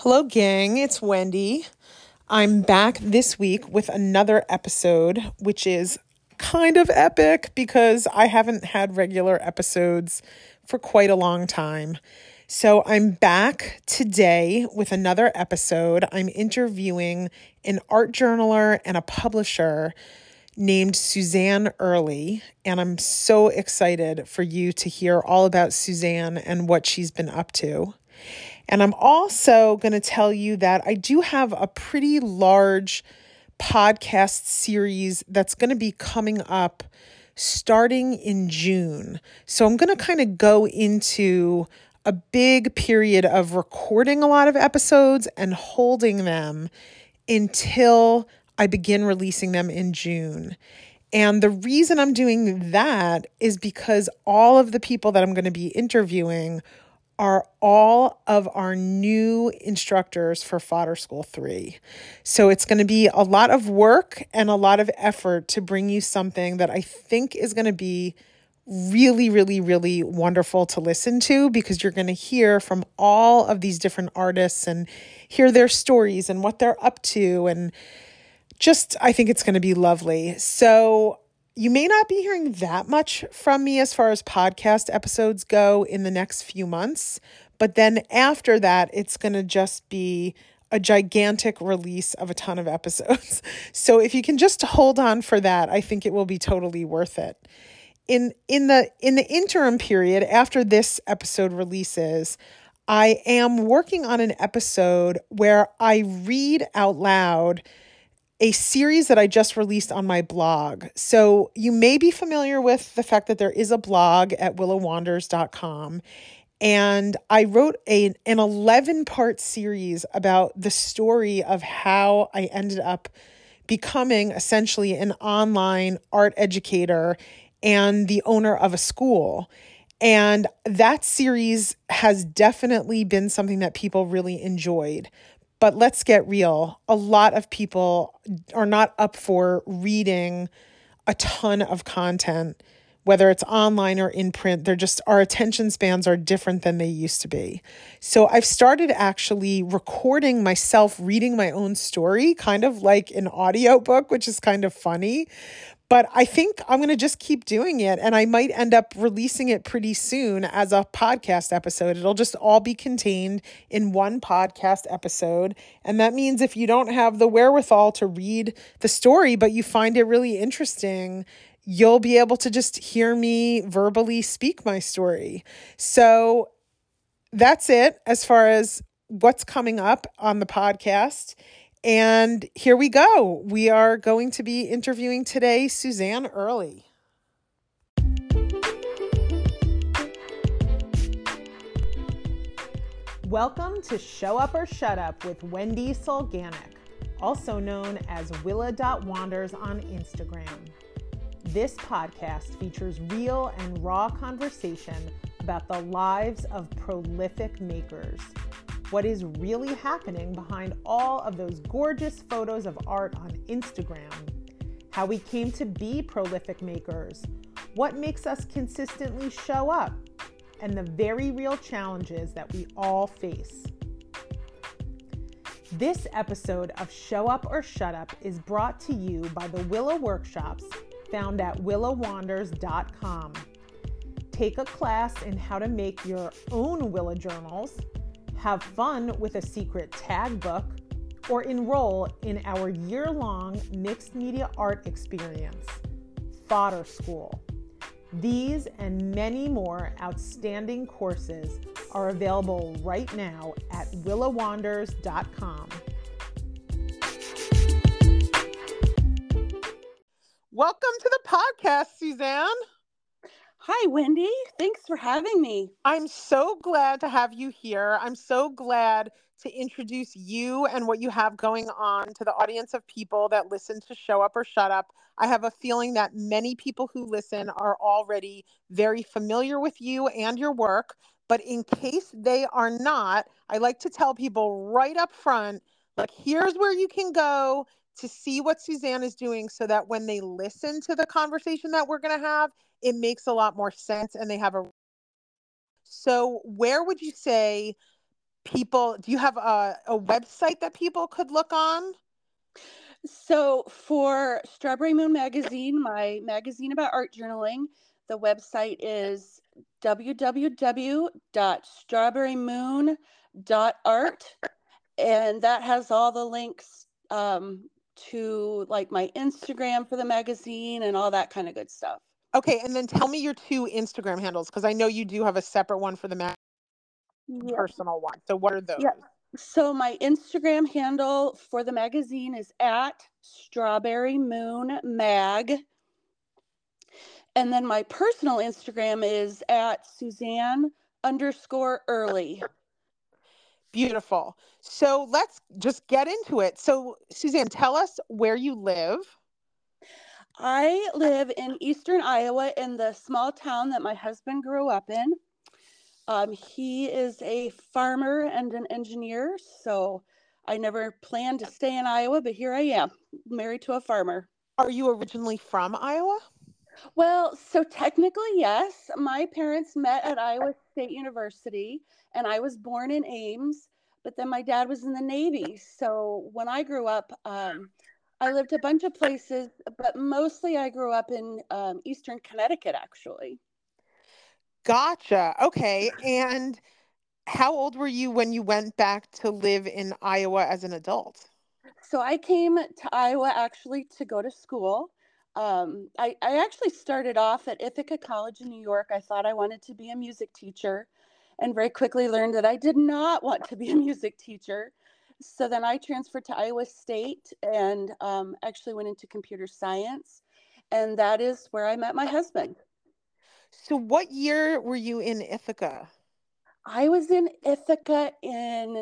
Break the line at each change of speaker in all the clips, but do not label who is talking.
Hello, gang. It's Wendy. I'm back this week with another episode, which is kind of epic because I haven't had regular episodes for quite a long time. So I'm back today with another episode. I'm interviewing an art journaler and a publisher named Suzanne Early, and I'm so excited for you to hear all about Suzanne and what she's been up to. And I'm also going to tell you that I do have a pretty large podcast series that's going to be coming up starting in June. So I'm going to kind of go into a big period of recording a lot of episodes and holding them until I begin releasing them in June. And the reason I'm doing that is because all of the people that I'm going to be interviewing are all of our new instructors for Fodder School 3. So it's going to be a lot of work and a lot of effort to bring you something that I think is going to be really, really, really wonderful to listen to, because you're going to hear from all of these different artists and hear their stories and what they're up to. And just, I think it's going to be lovely. So you may not be hearing that much from me as far as podcast episodes go in the next few months, but then after that, it's going to just be a gigantic release of a ton of episodes. So if you can just hold on for that, I think it will be totally worth it. In the interim period, after this episode releases, I am working on an episode where I read out loud a series that I just released on my blog. So you may be familiar with the fact that there is a blog at willowwanders.com. And I wrote an 11-part series about the story of how I ended up becoming essentially an online art educator and the owner of a school. And that series has definitely been something that people really enjoyed. But let's get real. A lot of people are not up for reading a ton of content, whether it's online or in print. Our attention spans are different than they used to be. So I've started actually recording myself reading my own story, kind of like an audiobook, which is kind of funny. But I think I'm going to just keep doing it, and I might end up releasing it pretty soon as a podcast episode. It'll just all be contained in one podcast episode. And that means if you don't have the wherewithal to read the story, but you find it really interesting, you'll be able to just hear me verbally speak my story. So that's it as far as what's coming up on the podcast. And here we go. We are going to be interviewing today Suzanne Early. Welcome to Show Up or Shut Up with Wendy Solganic, also known as Willa.Wanders on Instagram. This podcast features real and raw conversation about the lives of prolific makers. What is really happening behind all of those gorgeous photos of art on Instagram, how we came to be prolific makers, what makes us consistently show up, and the very real challenges that we all face. This episode of Show Up or Shut Up is brought to you by the Willa Workshops found at willowwanders.com. Take a class in how to make your own Willa journals, have fun with a secret tag book, or enroll in our year-long mixed media art experience, Fodder School. These and many more outstanding courses are available right now at willowwanders.com. Welcome to the podcast, Suzanne.
Hi, Wendy. Thanks for having me.
I'm so glad to have you here. I'm so glad to introduce you and what you have going on to the audience of people that listen to Show Up or Shut Up. I have a feeling that many people who listen are already very familiar with you and your work. But in case they are not, I like to tell people right up front, like, here's where you can go to see what Suzanne is doing so that when they listen to the conversation that we're going to have, it makes a lot more sense and they have a... So where would you say people, do you have a website that people could look on?
So for Strawberry Moon Magazine, my magazine about art journaling, the website is www.strawberrymoon.art, and that has all the links to like my Instagram for the magazine and all that kind of good stuff.
Okay, and then tell me your two Instagram handles, because I know you do have a separate one for the
Yep.
personal one. So what are those?
Yep. So my Instagram handle for the magazine is at Strawberry Moon Mag. And then my personal Instagram is at Suzanne_Early.
Beautiful. So let's just get into it. So Suzanne, tell us where you live.
I live in eastern Iowa in the small town that my husband grew up in. He is a farmer and an engineer, so I never planned to stay in Iowa, but here I am, married to a farmer.
Are you originally from Iowa?
Well, so technically, yes. My parents met at Iowa State University, and I was born in Ames, but then my dad was in the Navy. So when I grew up, I lived a bunch of places, but mostly I grew up in Eastern Connecticut, actually.
Gotcha. Okay. And how old were you when you went back to live in Iowa as an adult?
So I came to Iowa actually to go to school. I actually started off at Ithaca College in New York. I thought I wanted to be a music teacher and very quickly learned that I did not want to be a music teacher. So then I transferred to Iowa State and actually went into computer science. And that is where I met my husband.
So what year were you in Ithaca?
I was in Ithaca in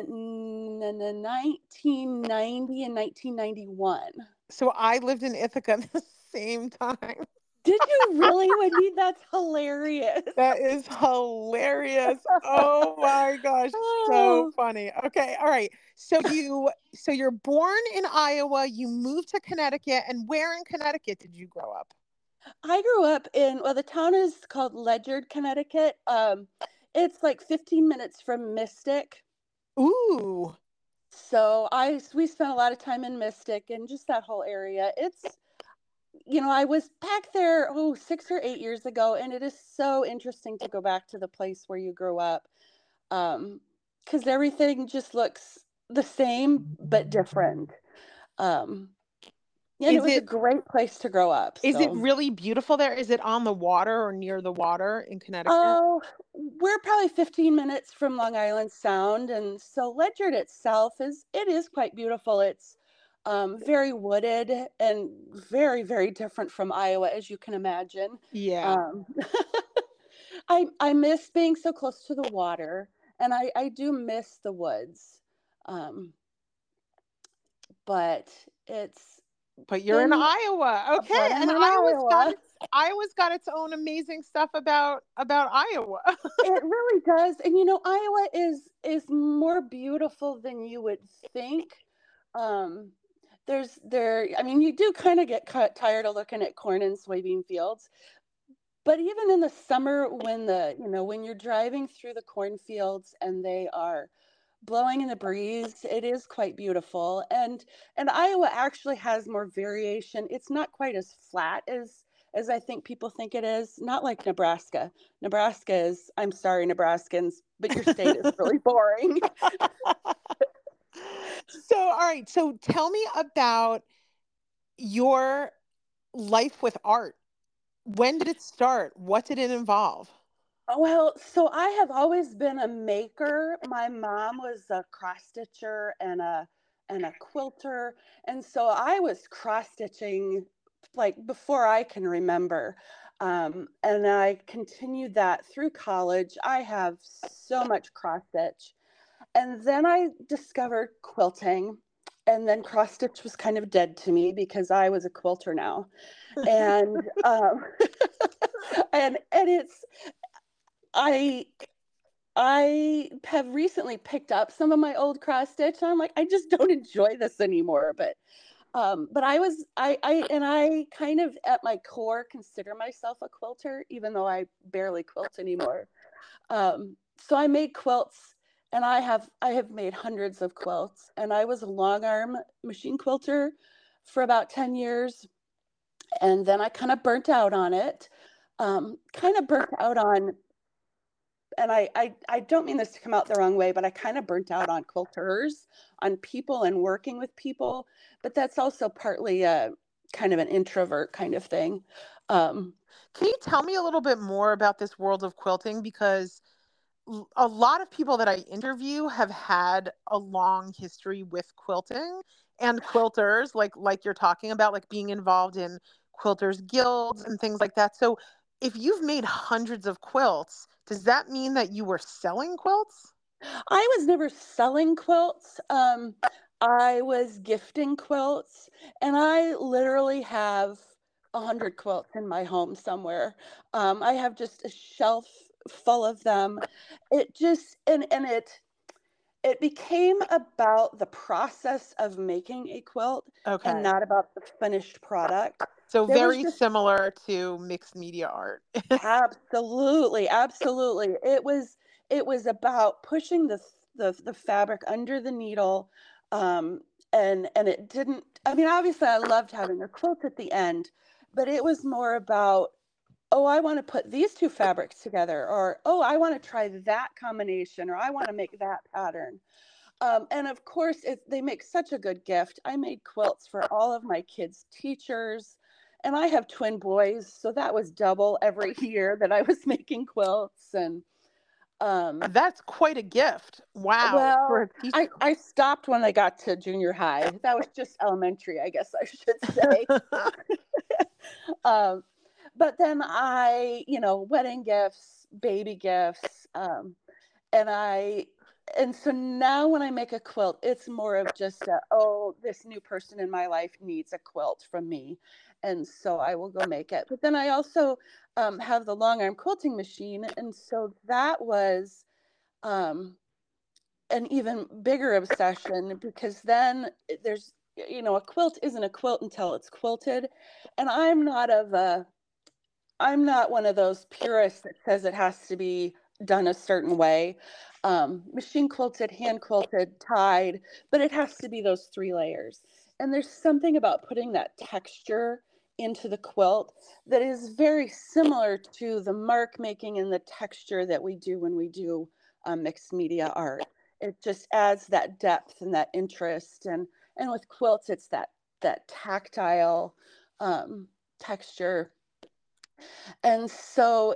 1990 and 1991.
So I lived in Ithaca at the same time.
Did you really, Wendy? That's hilarious.
That is hilarious. Oh my gosh, so
Oh,
funny. Okay, all right. So you're born in Iowa, you moved to Connecticut, and where in Connecticut did you grow up?
I grew up in, well, the town is called Ledyard, Connecticut. It's like 15 minutes from Mystic.
Ooh.
So we spent a lot of time in Mystic and just that whole area. I was back there, 6 or 8 years ago, and it is so interesting to go back to the place where you grew up. Because everything just looks the same but different. Um, and it
Is
was a
it
great place to grow up.
is it
So,
really beautiful there? Is it on the water or near the water in Connecticut?
oh, we're probably 15 minutes from Long Island Sound, and so Ledyard itself is quite beautiful. It's very wooded and very, very different from Iowa, as you can imagine.
Yeah.
Um, I miss being so close to the water, and I do miss the woods. Um, but it's
But you're in
been,
Iowa. Okay.
but I'm
And
in Iowa.
Iowa's got its own amazing stuff about Iowa.
It really does. And Iowa is more beautiful than you would think. Um, I mean, you do kind of get tired of looking at corn and soybean fields. But even in the summer when you're driving through the cornfields and they are blowing in the breeze, it is quite beautiful. And Iowa actually has more variation. It's not quite as flat as I think people think it is. Not like Nebraska. Nebraska is, I'm sorry, Nebraskans, but your state is really boring.
So, all right. So tell me about your life with art. When did it start? What did it involve?
Well, so I have always been a maker. My mom was a cross stitcher and a quilter, and so I was cross stitching like before I can remember. And I continued that through college. I have so much cross stitch, and then I discovered quilting, and then cross stitch was kind of dead to me because I was a quilter now, and and it's I I have recently picked up some of my old cross stitch. And I'm like, I just don't enjoy this anymore. But I kind of at my core consider myself a quilter, even though I barely quilt anymore. So I made quilts and I have made hundreds of quilts, and I was a long arm machine quilter for about 10 years, and then I kind of burnt out on it. Kind of burnt out on, and I don't mean this to come out the wrong way, but I kind of burnt out on quilters, on people and working with people. But that's also partly a kind of an introvert kind of thing. Um,
Can you tell me a little bit more about this world of quilting? Because a lot of people that I interview have had a long history with quilting and quilters, like you're talking about, like being involved in quilters guilds and things like that. So if you've made hundreds of quilts, does that mean that you were selling quilts?
I was never selling quilts. I was gifting quilts, and I literally have 100 quilts in my home somewhere. I have just a shelf full of them. It just and it became about the process of making a quilt and
Okay.
not about the finished product.
So
There was
very
just
similar to mixed media art.
absolutely, absolutely. It was about pushing the fabric under the needle, um, and it didn't. I mean, obviously, I loved having a quilt at the end, but it was more about, oh, I want to put these two fabrics together, or oh, I want to try that combination, or I want to make that pattern. And of course, they make such a good gift. I made quilts for all of my kids' teachers, and I have twin boys, so that was double every year that I was making quilts. And um,
That's quite a gift. Wow, for
well,
a teacher.
I stopped when I got to junior high. That was just elementary, I guess I should say. um, but then wedding gifts, baby gifts, and I and so now when I make a quilt, it's more of just oh, this new person in my life needs a quilt from me, and so I will go make it. But then I also have the long arm quilting machine, and so that was um, an even bigger obsession, because then there's a quilt isn't a quilt until it's quilted, and I'm not one of those purists that says it has to be done a certain way. Machine quilted, hand quilted, tied, but it has to be those 3 layers. And there's something about putting that texture into the quilt that is very similar to the mark making and the texture that we do when we do mixed media art. It just adds that depth and that interest. And with quilts, it's that tactile texture. And so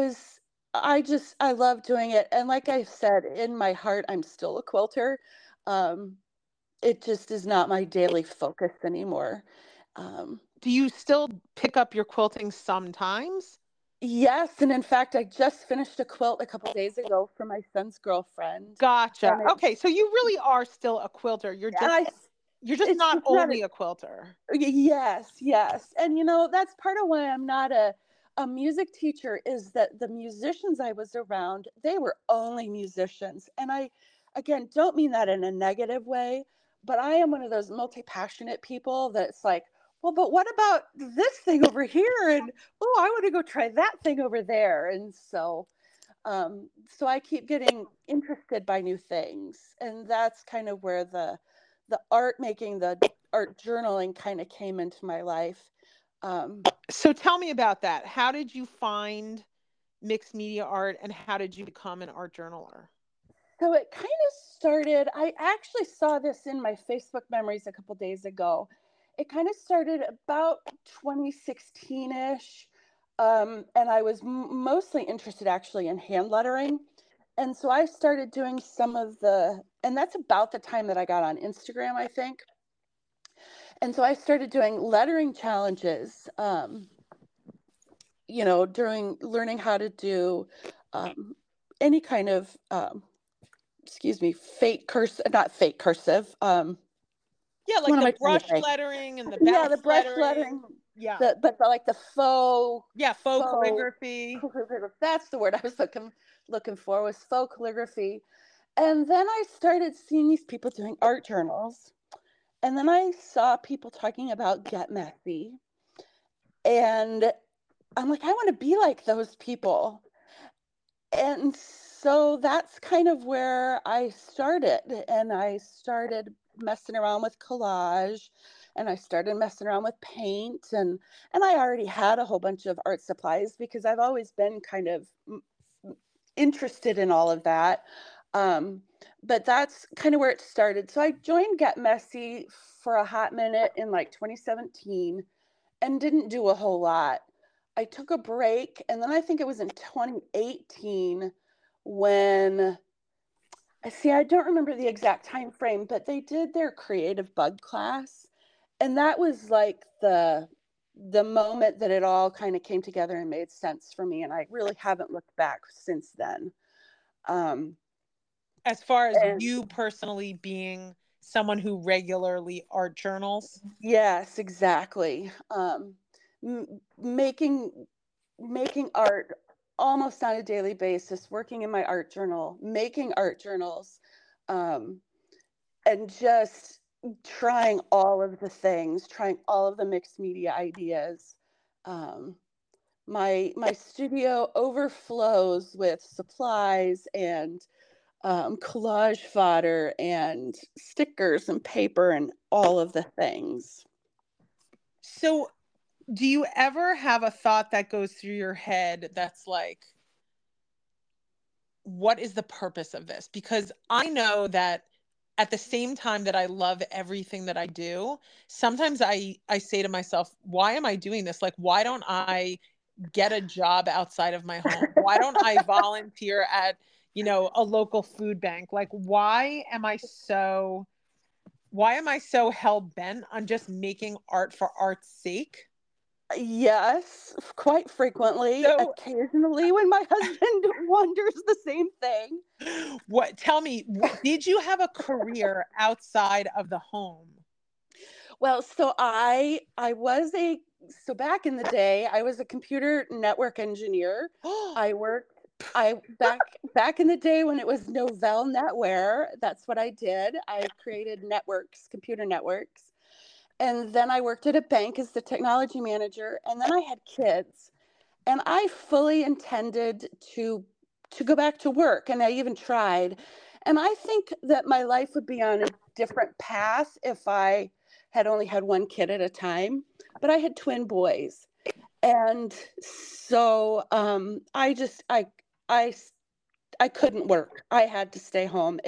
I love doing it. And like I said, in my heart, I'm still a quilter. Um, it just is not my daily focus anymore. Um,
Do you still pick up your quilting sometimes?
yes, and in fact, I just finished a quilt a couple days ago for my son's girlfriend,
Gotcha.
and it
Okay, so you really are still a quilter.
and I
You're just
it's
not
just not
only a quilter.
yes, yes. And that's part of why I'm not a music teacher, is that the musicians I was around, they were only musicians. And I again don't mean that in a negative way, but I am one of those multi-passionate people that's like, well, but what about this thing over here? And oh, I want to go try that thing over there. And so I keep getting interested by new things. And that's kind of where the art making, the art journaling kind of came into my life. Um,
So tell me about that. How did you find mixed media art and how did you become an art journaler?
so it kind of started, I actually saw this in my Facebook memories a couple days ago. It kind of started about 2016-ish. And I was mostly interested actually in hand lettering. And so I started doing and that's about the time that I got on Instagram, I think. And so I started doing lettering challenges, during learning how to do um, any kind of, fake cursive, not fake cursive.
Yeah,
What
like
am
the
I trying to
brush
say?
lettering and the
Yeah,
bounce
the brush
lettering.
lettering,
Yeah.
like the
Yeah, faux
faux
calligraphy.
calligraphy. That's the word I was looking for, was faux calligraphy. And then I started seeing these people doing art journals. And then I saw people talking about Get Messy. And I'm like, I want to be like those people. And so that's kind of where I started. And I started messing around with collage, and I started messing around with paint, and I already had a whole bunch of art supplies because I've always been kind of interested in all of that. Um, but that's kind of where it started. So I joined Get Messy for a hot minute in like 2017 and didn't do a whole lot. I took a break, and then I think it was in 2018 when I don't remember the exact time frame, but they did their creative bug class, and that was like the moment that it all kind of came together and made sense for me, and I really haven't looked back since then. Um,
As far as
and
you personally being someone who regularly art journals?
yes, exactly. Making art almost on a daily basis, working in my art journal, making art journals, um, and just trying all of the things, trying all of the mixed media ideas. Um, my studio overflows with supplies and collage fodder and stickers and paper and all of the things.
So, do you ever have a thought that goes through your head that's like, what is the purpose of this? Because I know that at the same time that I love everything that I do, sometimes I say to myself, why am I doing this? Like, why don't I get a job outside of my home? Why don't I volunteer at, a local food bank? Like, why am I so hell bent on just making art for art's sake?
Yes, quite frequently.
So,
Occasionally, when my husband wonders the same thing.
tell me, did you have a career outside of the home?
Well, I was a so back in the day, I was a computer network engineer. I worked I back in the day when it was Novell NetWare, that's what I did. I created networks, computer networks. And then I worked at a bank as the technology manager, and then I had kids. And I fully intended to go back to work, and I even tried. And I think that my life would be on a different path if I had only had one kid at a time, but I had twin boys. And so I I couldn't work. I had to stay home.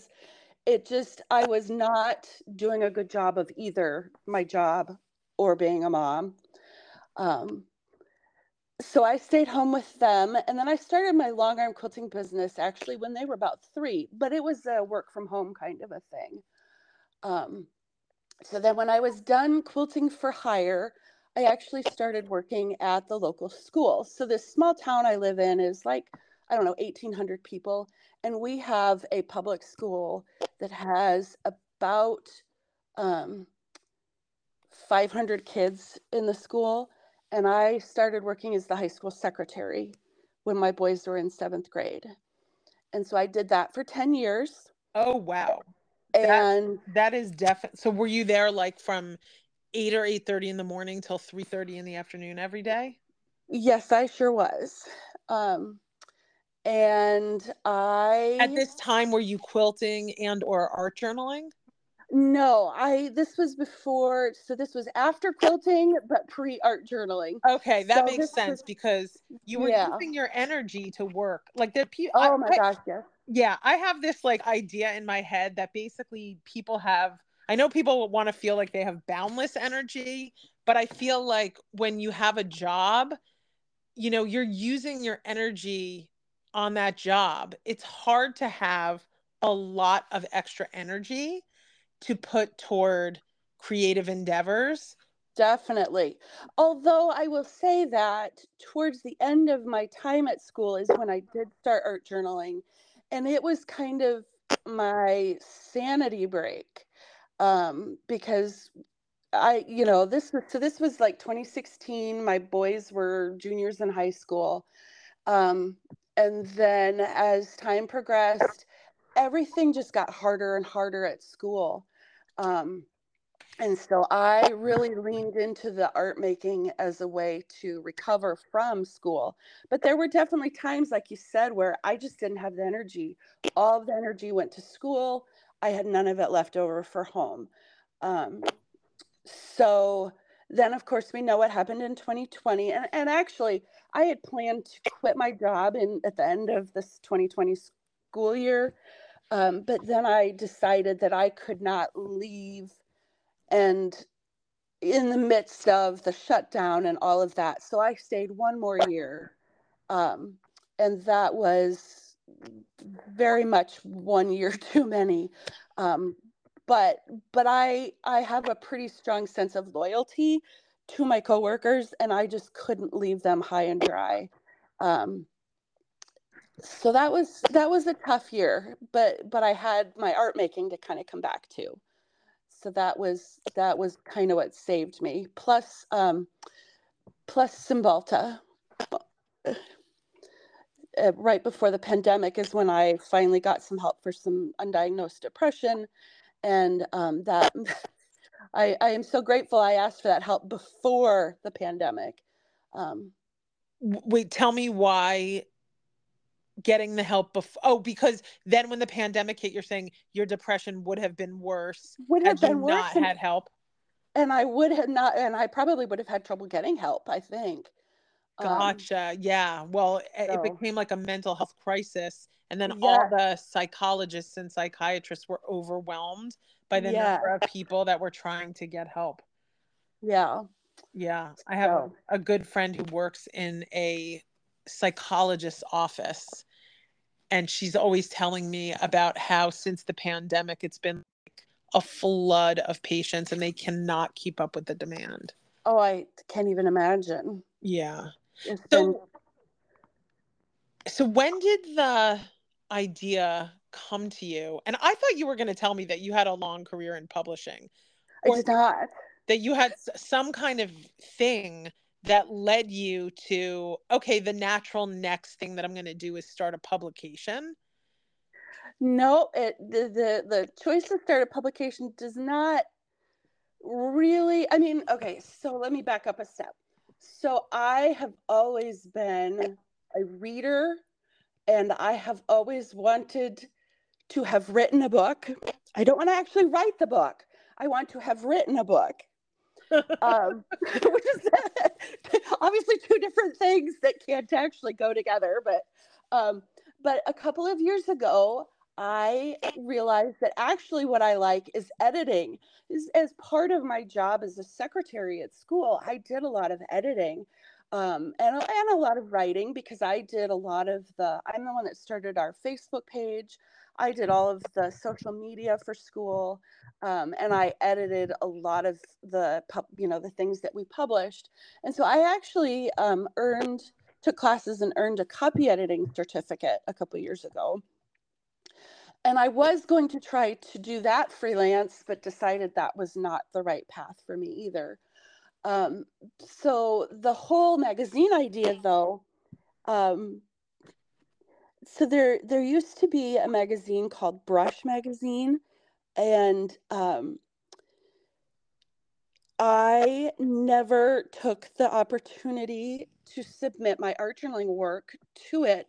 I was not doing a good job of either my job or being a mom. Um, so I stayed home with them, and then I started my long arm quilting business actually when they were about 3, but it was a work from home kind of a thing. Um, so then when I was done quilting for hire, I actually started working at the local school. So this small town I live in is like, I don't know, 1,800 people, and we have a public school that has about um, 500 kids in the school, and I started working as the high school secretary when my boys were in 7th grade. And so I did that for 10 years.
Oh, wow. That
And
that is definitely. So were you there like from 8 or 8:30 in the morning till 3:30 in the afternoon every day?
yes, I sure was. Um, and
At
I,
this time, were you quilting and or art journaling?
no, this was before, so this was after quilting, but pre art journaling.
Okay, that
So
makes
this was,
sense because you were
yeah.
using your energy to work. Like the people,
Oh my gosh, yes.
yeah, I have this like idea in my head that basically people have. I know people want to feel like they have boundless energy, but I feel like when you have a job, you're using your energy on that job. It's hard to have a lot of extra energy to put toward creative endeavors.
Definitely. Although I will say that towards the end of my time at school is when I did start art journaling. And it was kind of my sanity break, because this was like 2016. My boys were juniors in high school. Um, and then as time progressed, everything just got harder and harder at school. Um, And so I really leaned into the art making as a way to recover from school. But there were definitely times, like you said, where I just didn't have the energy. All of the energy went to school. I had none of it left over for home. Um, so then, of course, we know what happened in 2020. And actually, I had planned to quit my job at the end of this 2020 school year. But then I decided that I could not leave and in the midst of the shutdown and all of that. So I stayed one more year. Um, and that was very much 1 year too many. Um, but I have a pretty strong sense of loyalty to my coworkers, and I just couldn't leave them high and dry. Um, so that was a tough year, but I had my art making to kind of come back to. So that was kind of what saved me. Plus Cymbalta. Right before the pandemic is when I finally got some help for some undiagnosed depression, and that I am so grateful I asked for that help before the pandemic. Um,
Wait, tell me why getting the help before. Oh, because then when the pandemic hit, you're saying your depression would have been worse
would have
had you
been
not
worse,
had help.
and I would have not, and I probably would have had trouble getting help, I think. Um,
Gotcha. Yeah. Well, it
so
became like a mental health crisis. And then all
yeah,
the psychologists and psychiatrists were overwhelmed by the
yeah,
number of people that were trying to get help.
yeah.
Yeah. I have
So
a good friend who works in a psychologist's office, and she's always telling me about how since the pandemic, it's been a flood of patients and they cannot keep up with the demand.
oh, I can't even imagine.
Yeah.
It's been
So when did the idea come to you? And I thought you were going to tell me that you had a long career in publishing,
I
or
did not.
that you had some kind of thing that led you to, okay, the natural next thing that I'm going to do is start a publication.
No, the choice to start a publication does not really. I mean, okay, so let me back up a step. So I have always been a reader, and I have always wanted to have written a book. I don't want to actually write the book. I want to have written a book. Which is obviously two different things that can't actually go together. Um, but a couple of years ago, I realized that actually what I like is editing. As part of my job as a secretary at school, I did a lot of editing. And a lot of writing because I'm the one that started our Facebook page. I did all of the social media for school, and I edited a lot of the things that we published. And so I actually took classes and earned a copy editing certificate a couple of years ago. And I was going to try to do that freelance, but decided that was not the right path for me either. Um, so the whole magazine idea, though, um, so there used to be a magazine called Brush Magazine, and I never took the opportunity to submit my art journaling work to it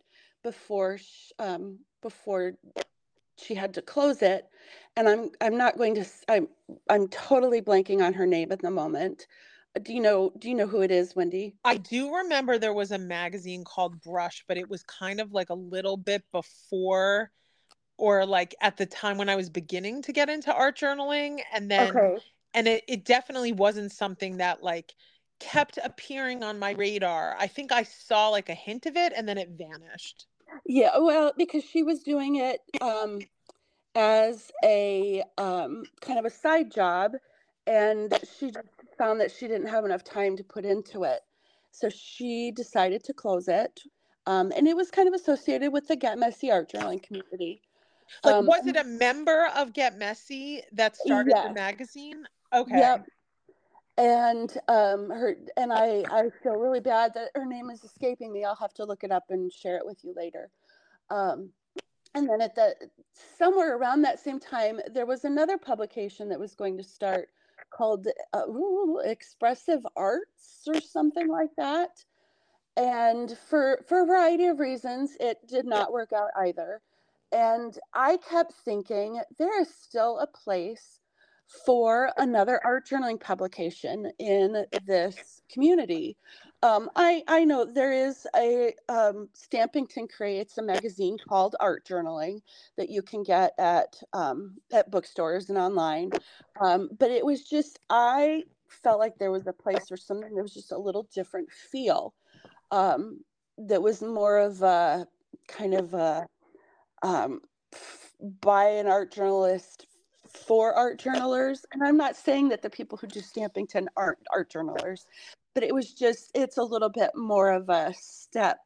before she had to close it. And I'm not going to I'm totally blanking on her name at the moment. Do you know who it is, Wendy?
I do remember there was a magazine called Brush, but it was kind of like a little bit before, or like at the time when I was beginning to get into art journaling.
Okay.
And it definitely wasn't something that like kept appearing on my radar. I think I saw like a hint of it and then it vanished.
Yeah, well, because she was doing it as a kind of a side job, and she just found that she didn't have enough time to put into it. So she decided to close it. And it was kind of associated with the Get Messy art journaling community.
Like, was it
And
a member of Get Messy that started the
yes,
magazine? Okay.
yep. And I feel really bad that her name is escaping me. I'll have to look it up and share it with you later. Um, and then somewhere around that same time, there was another publication that was going to start called Expressive Arts or something like that. And for a variety of reasons, it did not work out either. And I kept thinking there is still a place for another art journaling publication in this community. I know there is a Stampington creates a magazine called Art Journaling that you can get at bookstores and online. But it was just, I felt like there was a place for something that was just a little different feel, um, that was more of a kind of a um, by an art journalist for art journalers. And I'm not saying that the people who do Stampington aren't art journalers, but it was just, it's a little bit more of a step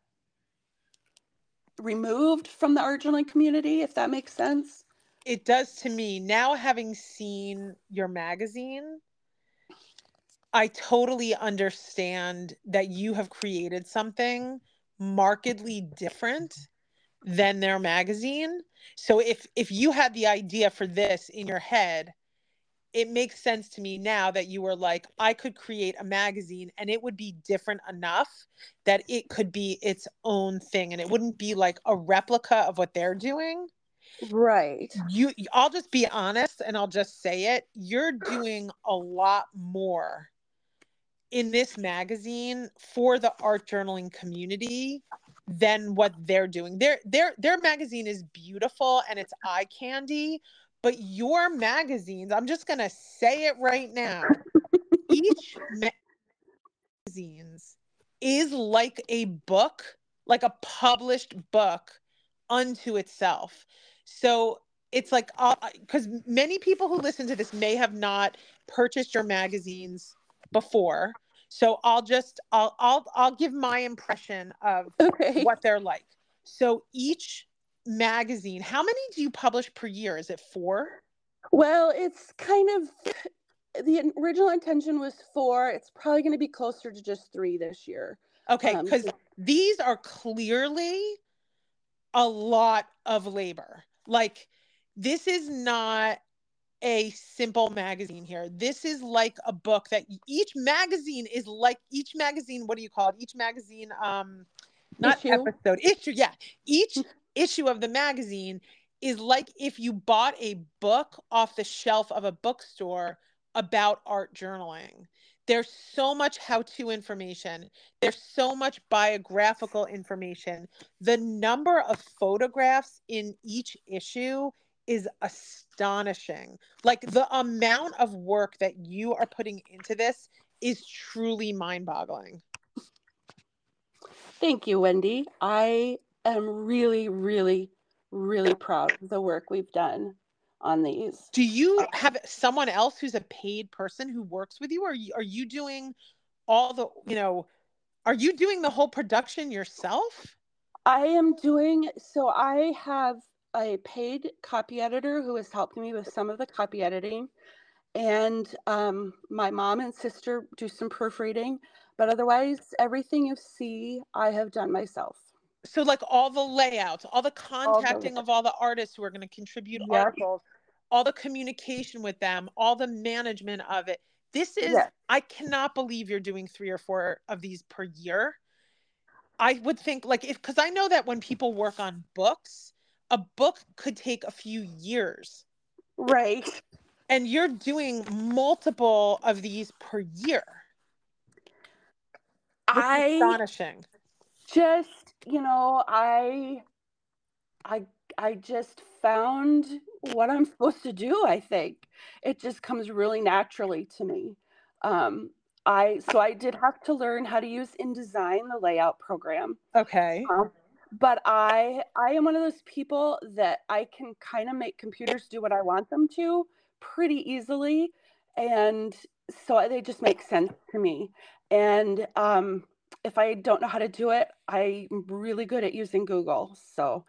removed from the art journaling community, if that makes sense.
It does to me. Now, having seen your magazine, I totally understand that you have created something markedly different than their magazine. So if you had the idea for this in your head, it makes sense to me now that you were like, I could create a magazine and it would be different enough that it could be its own thing and it wouldn't be like a replica of what they're doing.
Right.
I'll just be honest and I'll just say it. You're doing a lot more in this magazine for the art journaling community than what they're doing. Their magazine is beautiful and it's eye candy, but your magazines, I'm just going to say it right now, each magazines is like a book, like a published book unto itself. So it's like, because many people who listen to this may have not purchased your magazines before. So I'll give my impression of
Okay.
what they're like. So each magazine, how many do you publish per year? Is it 4?
Well, it's kind of, the original intention was 4. It's probably going to be closer to just 3 this year.
Okay, because these are clearly a lot of labor. Like, this is not a simple magazine here. This is like a book that each magazine is like each magazine. What do you call it? Each magazine, not episode, issue. Yeah. Each issue of the magazine is like if you bought a book off the shelf of a bookstore about art journaling. There's so much how-to information. There's so much biographical information. The number of photographs in each issue is astonishing. Like, the amount of work that you are putting into this is truly mind-boggling.
Thank you, Wendy. I am really, really, really proud of the work we've done on these.
Do you have someone else who's a paid person who works with you? Or are you doing all the, are you doing the whole production yourself?
I am doing, so I have a paid copy editor who has helped me with some of the copy editing. And my mom and sister do some proofreading. But otherwise, everything you see, I have done myself.
So, like, all the layouts, all the contacting of all the artists who are going to contribute articles, all the communication with them, all the management of it. This is, I cannot believe you're doing 3 or 4 of these per year. I would think, like, because I know that when people work on books, a book could take a few years.
Right.
And you're doing multiple of these per year. It's astonishing.
Just, I just found what I'm supposed to do, I think. It just comes really naturally to me. So I did have to learn how to use InDesign, the layout program.
Okay.
But I am one of those people that I can kind of make computers do what I want them to pretty easily. And so they just make sense to me. And if I don't know how to do it, I'm really good at using Google. So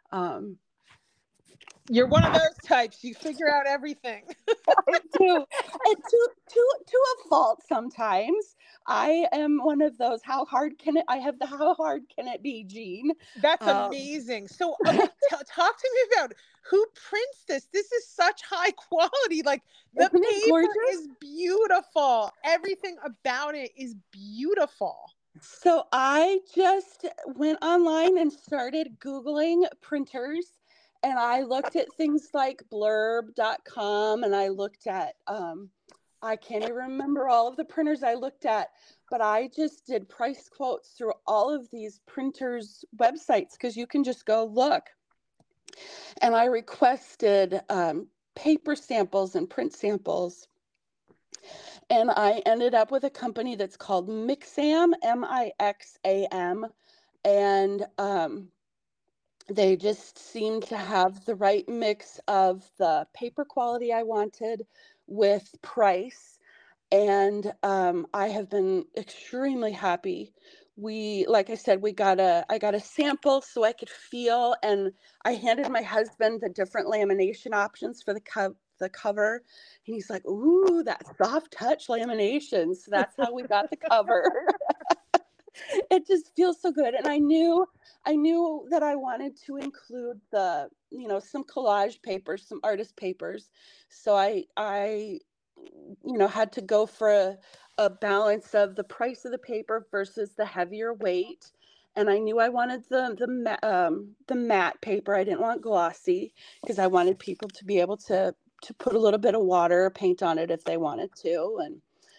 you're one of those types. You figure out everything.
I do. And to a fault sometimes. I am one of those, how hard can it be, Jean?
That's amazing. So, okay, talk to me about who prints this. This is such high quality. Like the
Isn't it
paper
gorgeous?
is beautiful. Everything about it is beautiful.
So I just went online and started Googling printers, and I looked at things like blurb.com, and I looked at, I can't even remember all of the printers I looked at, but I just did price quotes through all of these printers' websites because you can just go look. And I requested paper samples and print samples. And I ended up with a company that's called Mixam, Mixam. And they just seemed to have the right mix of the paper quality I wanted with price. And I have been extremely happy. Like I said, I got a sample so I could feel, and I handed my husband the different lamination options for the cover, and he's like, "Ooh, that soft touch lamination." So that's how we got the cover. It just feels so good, and I knew that I wanted to include some collage papers, some artist papers. So I had to go for a balance of the price of the paper versus the heavier weight. And I knew I wanted the matte paper. I didn't want glossy because I wanted people to be able to put a little bit of water or paint on it if they wanted to. And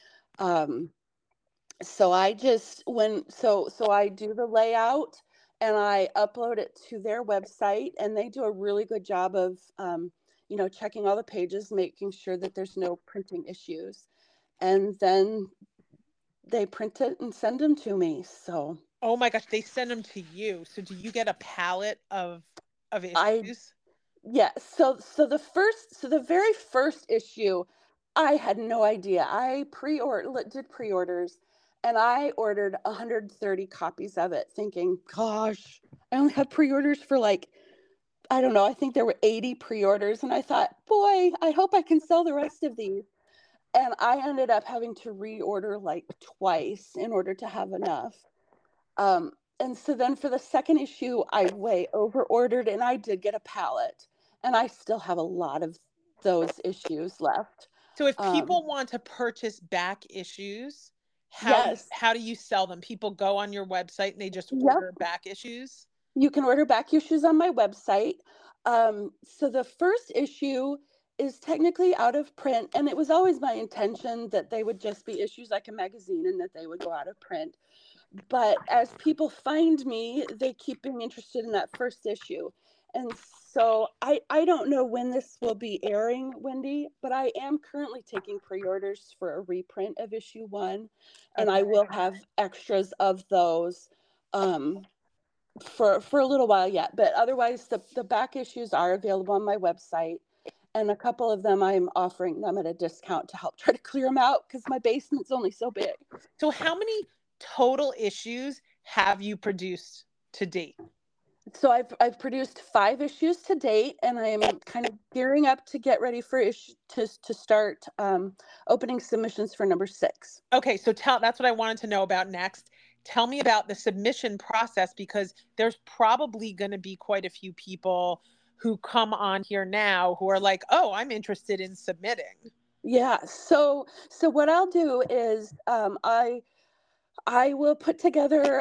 so I just so I do the layout and I upload it to their website, and they do a really good job of checking all the pages, making sure that there's no printing issues, and then they print it and send them to me. So
Oh my gosh, they send them to you. So do you get a palette of
I
issues?
yeah, so the very first issue, I had no idea. I did pre-orders, and I ordered 130 copies of it, thinking, gosh, I only have pre-orders for like, I don't know, I think there were 80 pre-orders, and I thought, boy, I hope I can sell the rest of these. And I ended up having to reorder like twice in order to have enough. And so then for the second issue, I way over ordered, and I did get a pallet, and I still have a lot of those issues left.
So if
Um,
people want to purchase back issues,
yes,
how do you sell them? People go on your website and they just order
yep.
back issues?
You can order back issues on my website. So the first issue is technically out of print, and it was always my intention that they would just be issues like a magazine and that they would go out of print. But as people find me, they keep being interested in that first issue. And so I don't know when this will be airing, Wendy, but I am currently taking pre-orders for a reprint of issue 1, and I
Okay.
will have extras of those for a little while yet. But otherwise, the back issues are available on my website, and a couple of them I'm offering them at a discount to help try to clear them out because my basement's only so big.
So how many total issues have you produced to date?
So I've produced 5 issues to date, and I am kind of gearing up to get ready for to start opening submissions for number 6.
Okay, so that's what I wanted to know about next. Tell me about the submission process, because there's probably going to be quite a few people who come on here now who are like, "Oh, I'm interested in submitting."
Yeah. So what I'll do is I will put together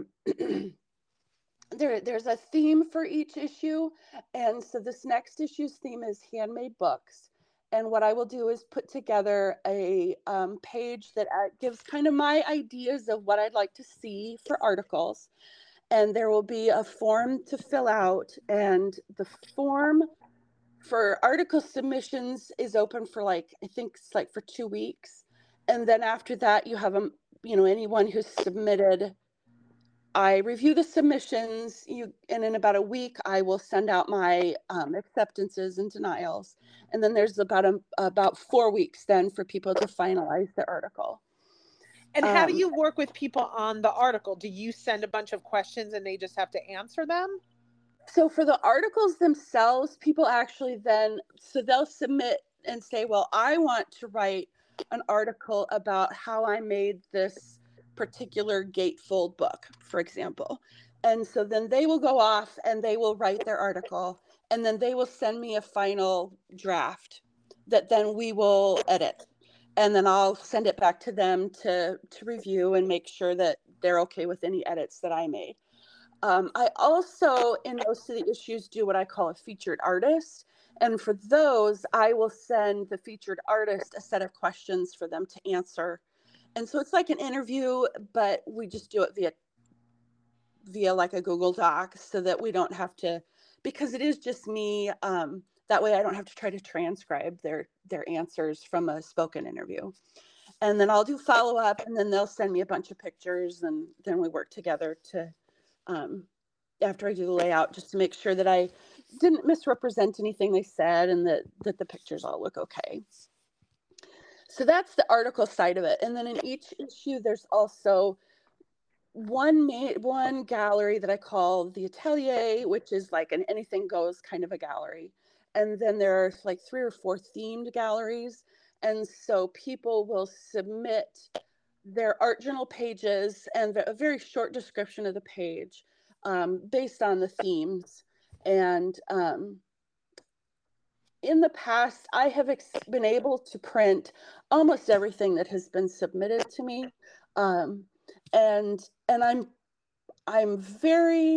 there's a theme for each issue, and so this next issue's theme is handmade books. And what I will do is put together a page that gives kind of my ideas of what I'd like to see for articles, and there will be a form to fill out, and the form for article submissions is open for like, I think it's like for 2 weeks, and then after that you have anyone who's submitted. I review the submissions, and in about a week, I will send out my acceptances and denials. And then there's about 4 weeks then for people to finalize their article.
And how do
Um,
you work with people on the article? Do you send a bunch of questions and they just have to answer them?
so for the articles themselves, people actually so they'll submit and say, well, I want to write an article about how I made this particular gatefold book, for example. And so then they will go off and they will write their article, and then they will send me a final draft that then we will edit. And then I'll send it back to them to review and make sure that they're okay with any edits that I made. I also, in most of the issues, do what I call a featured artist. And for those, I will send the featured artist a set of questions for them to answer. And so it's like an interview, but we just do it via like a Google Doc, so that we don't have to, because it is just me. That way I don't have to try to transcribe their answers from a spoken interview. And then I'll do follow up, and then they'll send me a bunch of pictures, and then we work together to, after I do the layout, just to make sure that I didn't misrepresent anything they said, and that the pictures all look okay. So that's the article side of it. And then in each issue, there's also one gallery that I call the Atelier, which is like an anything goes kind of a gallery. And then there are like 3 or 4 themed galleries. And so people will submit their art journal pages and a very short description of the page, based on the themes. And in the past, I have been able to print almost everything that has been submitted to me. And I'm very,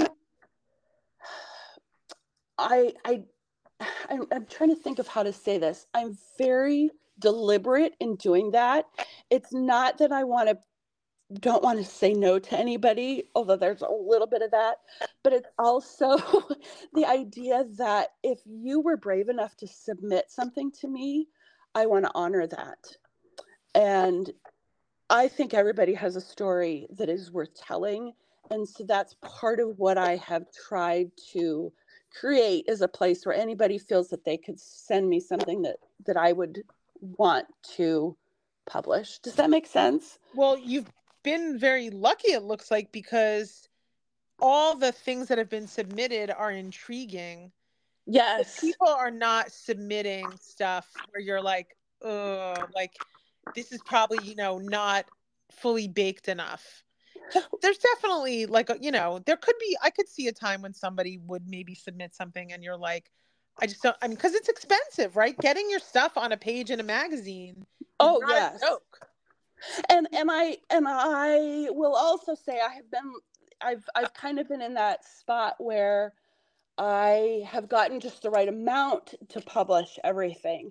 I'm trying to think of how to say this. I'm very deliberate in doing that. It's not that I don't want to say no to anybody, although there's a little bit of that, but it's also the idea that if you were brave enough to submit something to me, I want to honor that. And I think everybody has a story that is worth telling. And so that's part of what I have tried to create, is a place where anybody feels that they could send me something that I would want to publish. Does that make sense?
Well, you've been very lucky, it looks like, because all the things that have been submitted are intriguing.
Yes.
People are not submitting stuff where you're like, like this is probably, not fully baked enough. There's definitely like, there could be, I could see a time when somebody would maybe submit something and you're like, I just don't, because it's expensive, right? Getting your stuff on a page in a magazine.
Oh, yes. A joke. And I will also say I've kind of been in that spot where I have gotten just the right amount to publish everything.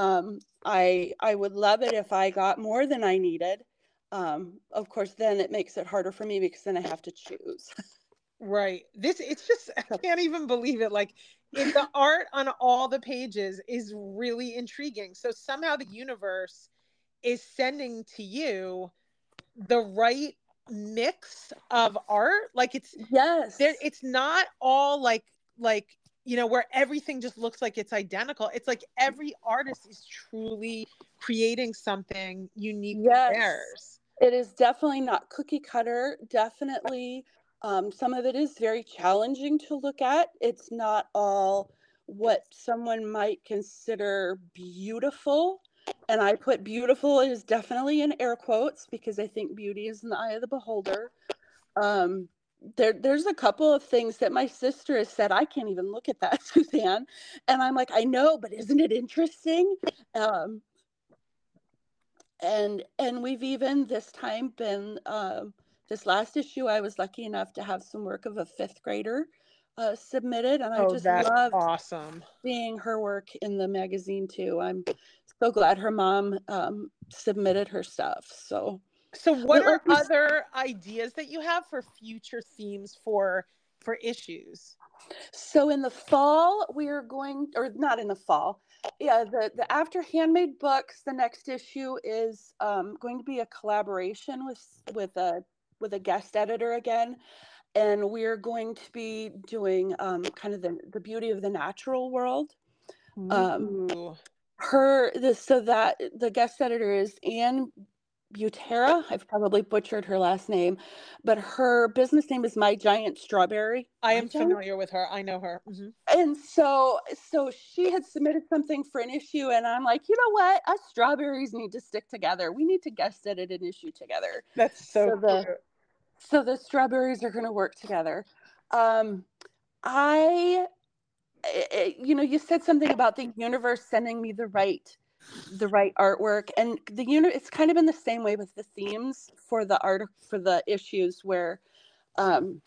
I would love it if I got more than I needed. Of course, then it makes it harder for me, because then I have to choose.
Right. It's just, I can't even believe it. Like, the art on all the pages is really intriguing. So somehow the universe is sending to you the right mix of art. Like, it's not all like, where everything just looks like it's identical. It's like every artist is truly creating something unique to theirs.
It is definitely not cookie cutter. Definitely. Some of it is very challenging to look at. It's not all what someone might consider beautiful. And I put beautiful is definitely in air quotes, because I think beauty is in the eye of the beholder. There's a couple of things that my sister has said, I can't even look at that, Suzanne. And I'm like, I know, but isn't it interesting? And we've even this time been, this last issue, I was lucky enough to have some work of a 5th grader submitted. And I just loved
awesome
seeing her work in the magazine too. I'm so glad her mom submitted her stuff. So
what are other ideas that you have for future themes for issues?
So in the fall, we're going, or not in the fall, yeah, the After Handmade books, the next issue is going to be a collaboration with a guest editor again. And we're going to be doing kind of the beauty of the natural world. So that the guest editor is Anne Butera. I've probably butchered her last name, but her business name is My Giant Strawberry.
I am familiar with her. I know her. Mm-hmm.
And so she had submitted something for an issue, and I'm like, you know what? Us strawberries need to stick together. We need to guest edit an issue together.
That's so cute.
So the strawberries are going to work together. Um, I, you said something about the universe sending me the right artwork, and it's kind of in the same way with the themes for the issues where um,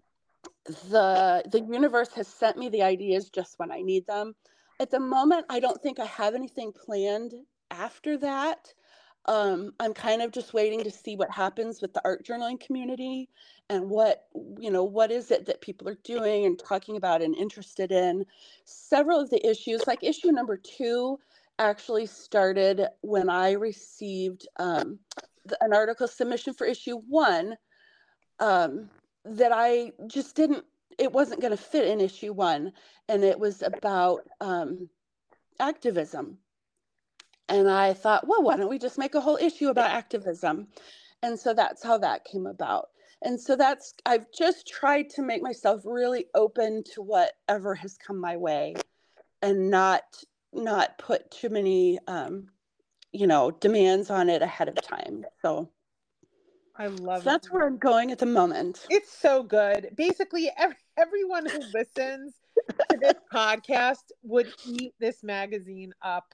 the universe has sent me the ideas just when I need them. At the moment, I don't think I have anything planned after that. I'm kind of just waiting to see what happens with the art journaling community and what is it that people are doing and talking about and interested in. Several of the issues, like issue number 2, actually started when I received an article submission for issue 1 um, that I just didn't, it wasn't going to fit in issue 1. And it was about activism. And I thought, well, why don't we just make a whole issue about activism? And so that's how that came about. And so I've just tried to make myself really open to whatever has come my way and not put too many, demands on it ahead of time. So
I love it.
that's where I'm going at the moment.
It's so good. Basically, everyone who listens to this podcast would eat this magazine up.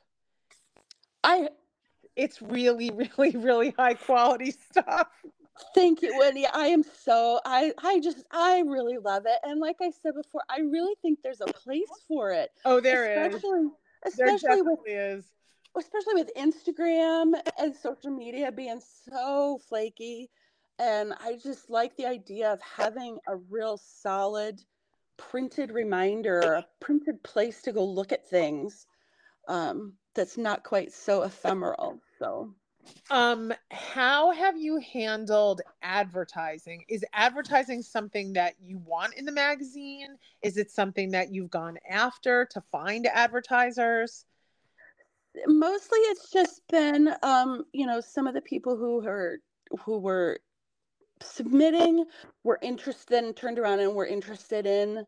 It's really, really, really high quality stuff.
Thank you, Wendy. I really love it. And like I said before, I really think there's a place for it.
Oh, there is. There definitely is.
Especially with Instagram and social media being so flaky. And I just like the idea of having a real solid printed reminder, a printed place to go look at things that's not quite so ephemeral. So
how have you handled advertising? Is advertising something that you want in the magazine? Is it something that you've gone after to find advertisers?
mostly it's just been some of the people who were submitting were interested and turned around and were interested in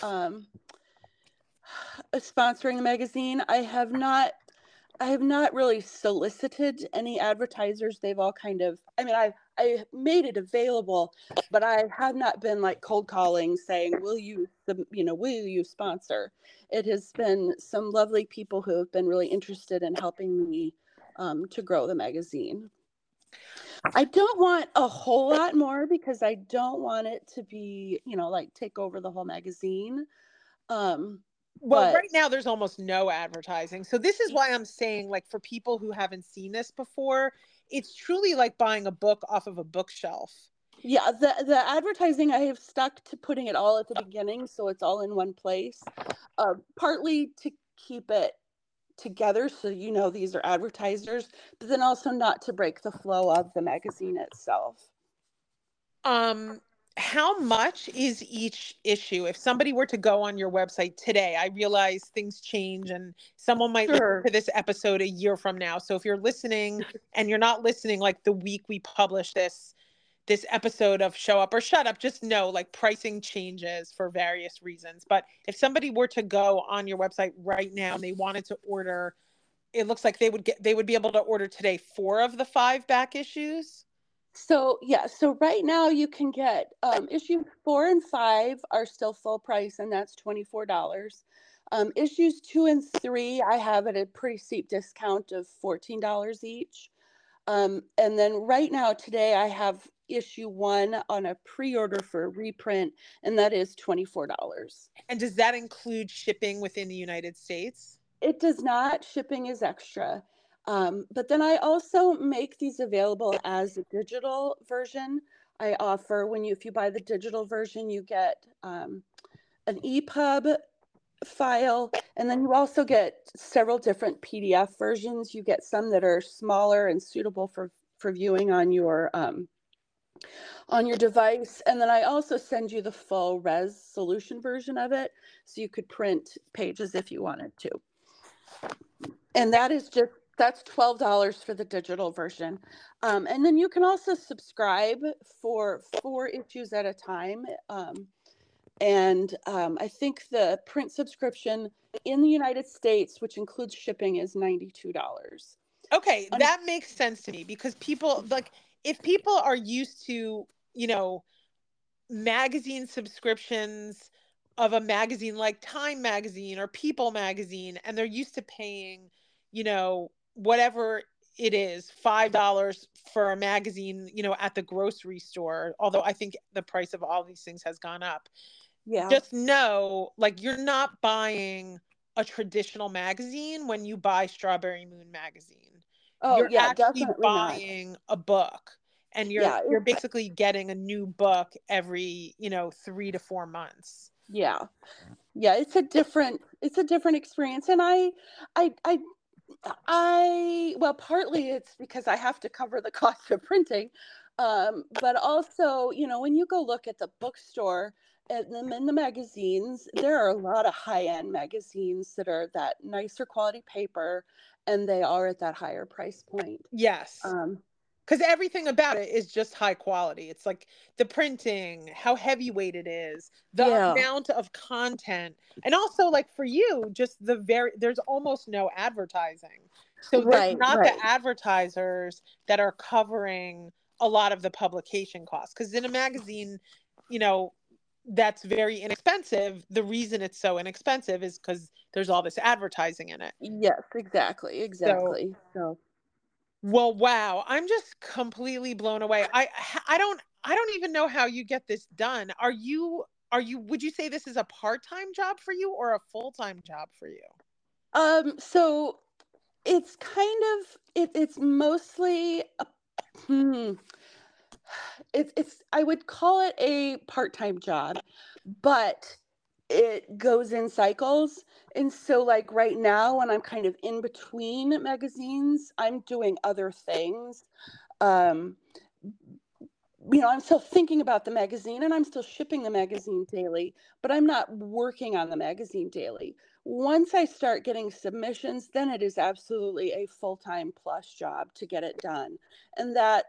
sponsoring the magazine. I have not really solicited any advertisers. They've all kind of, I made it available, but I have not been like cold calling saying, will you sponsor? It has been some lovely people who have been really interested in helping me to grow the magazine. I don't want a whole lot more because I don't want it to be, take over the whole magazine.
Well, right now there's almost no advertising. So this is why I'm saying, like, for people who haven't seen this before, it's truly like buying a book off of a bookshelf.
Yeah, the advertising, I have stuck to putting it all at the beginning, so it's all in one place. Partly to keep it together so these are advertisers, but then also not to break the flow of the magazine itself.
How much is each issue? If somebody were to go on your website today, I realize things change and someone might listen to this episode a year from now. So if you're listening and you're not listening like the week we publish this episode of Show Up or Shut Up, just know like pricing changes for various reasons. But if somebody were to go on your website right now and they wanted to order, it looks like they would be able to order today 4 of the 5 back issues.
So right now you can get issues 4 and 5 are still full price, and that's $24. Issues 2 and 3 I have at a pretty steep discount of $14 each. And then right now today I have issue 1 on a pre-order for a reprint, and that is $24.
And does that include shipping within the United States?
It does not. Shipping is extra. But then I also make these available as a digital version. I offer if you buy the digital version, you get an EPUB file, and then you also get several different PDF versions. You get some that are smaller and suitable for viewing on your device, and then I also send you the full resolution version of it, so you could print pages if you wanted to. And that's $12 for the digital version. And then you can also subscribe for 4 issues at a time. I think the print subscription in the United States, which includes shipping, is $92.
Okay, that makes sense to me because people, like, if people are used to, magazine subscriptions of a magazine like Time Magazine or People Magazine, and they're used to paying, whatever it is, $5 for a magazine, at the grocery store. Although I think the price of all these things has gone up.
Yeah.
Just know, like, you're not buying a traditional magazine when you buy Strawberry Moon magazine.
Oh,
You're
yeah,
actually
definitely not.
buying a book, and you're
Yeah,
you're basically getting a new book every, 3 to 4 months.
yeah. Yeah, it's a different experience. And I I well, partly it's because I have to cover the cost of printing. But also, when you go look at the bookstore and them in the magazines, there are a lot of high-end magazines that are that nicer quality paper, and they are at that higher price point.
Yes.
Um,
Because everything about it is just high quality. It's like the printing, how heavyweight it is, the
yeah,
amount of content, and also, like, for you, just there's almost no advertising. So there's
right,
not the
right.
advertisers that are covering a lot of the publication costs. Because in a magazine, you know, that's very inexpensive, the reason it's so inexpensive is because there's all this advertising in it.
Yes, exactly,
So,
exactly. So,
well, wow. I'm just completely blown away. I don't even know how you get this done. Would you say this is a part-time job for you or a full-time job for you?
so it's kind of it's mostly hmm, it's I would call it a part-time job, but it goes in cycles. And so like right now when I'm kind of in between magazines, I'm doing other things. Um I'm still thinking about the magazine and I'm still shipping the magazine daily, but I'm not working on the magazine daily. Once I start getting submissions, then it is absolutely a full-time plus job to get it done. And that,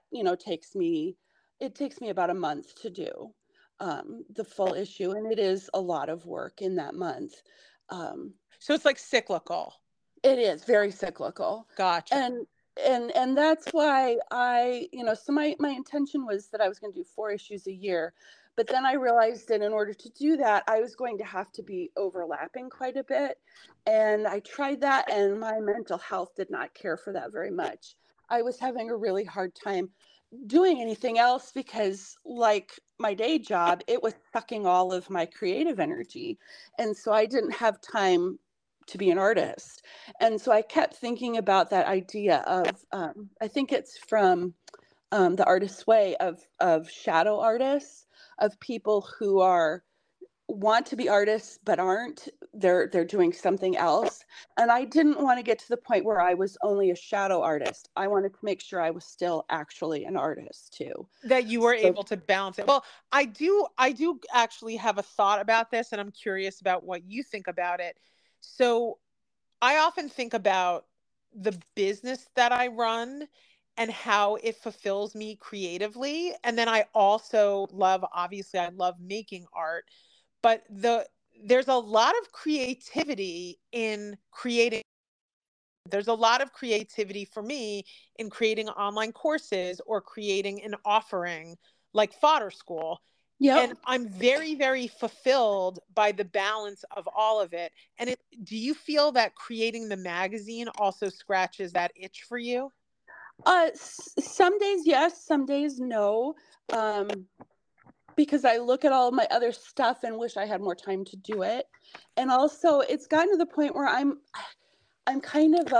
it takes me about a month to do the full issue. And it is a lot of work in that month. Um,
So it's like cyclical.
it is very cyclical.
Gotcha.
And and that's why so my intention was that I was going to do 4 issues a year. But then I realized that in order to do that, I was going to have to be overlapping quite a bit. And I tried that and my mental health did not care for that very much. I was having a really hard time doing anything else because like my day job, it was sucking all of my creative energy. And so I didn't have time to be an artist. And so I kept thinking about that idea of, I think it's from The Artist's Way of shadow artists, of people who are want to be artists but aren't. They're doing something else. And I didn't want to get to the point where I was only a shadow artist. I wanted to make sure I was still actually an artist too.
That you were
So
able to balance it. Well, I do actually have a thought about this, and I'm curious about what you think about it. So I often think about the business that I run and how it fulfills me creatively. And then I also obviously, I love making art, but there's a lot of creativity in creating. There's a lot of creativity for me in creating online courses or creating an offering like Fodder School.
yep.
And I'm very, very fulfilled by the balance of all of it. And do you feel that creating the magazine also scratches that itch for you?
Some days yes, some days no. Um, because I look at all my other stuff and wish I had more time to do it. And also, it's gotten to the point where I'm kind of